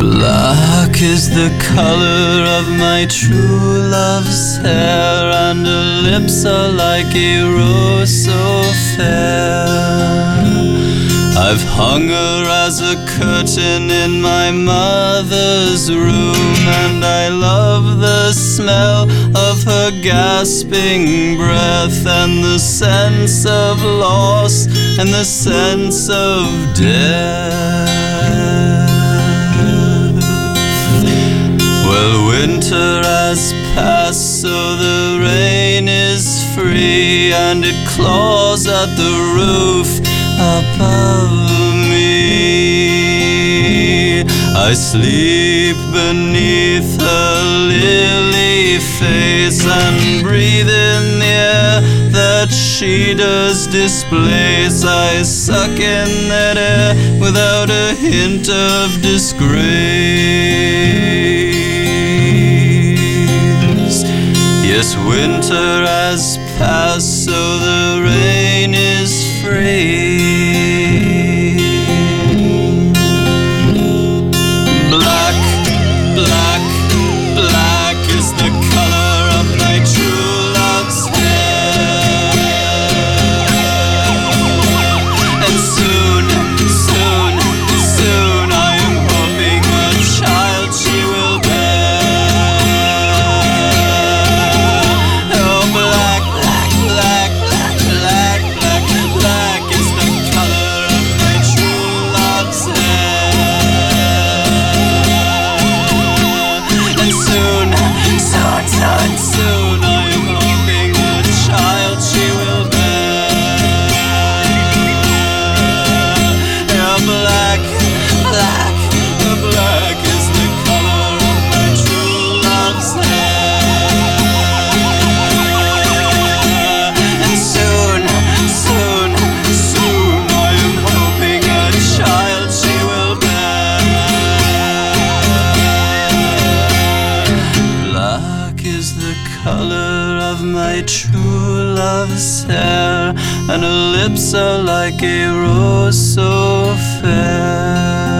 Black is the color of my true love's hair, and her lips are like a rose so fair. I've hung her as a curtain in my mother's room, and I love the smell of her gasping breath, and the sense of loss, and the sense of death. Well, winter has passed, so the rain is free, and it claws at the roof above me. I sleep beneath her lily face, and breathe in the air that she does displace. I suck in that air without a hint of disgrace. Yes, winter has passed, so the rain is free. Black, black, black is the color of my true love's hair. And soon, soon, soon I am hoping a child she will bear. Oh, black, black, black, black, black, black, black is the color of my true love's hair. And soon, soon, soon, soon I am hoping a child she will bear. Yeah, black, black, black is the color of my true love's hair. And soon, soon, soon I am hoping a child she will bear. Black is the color of my true love's hair, and her lips are like a rose so fair.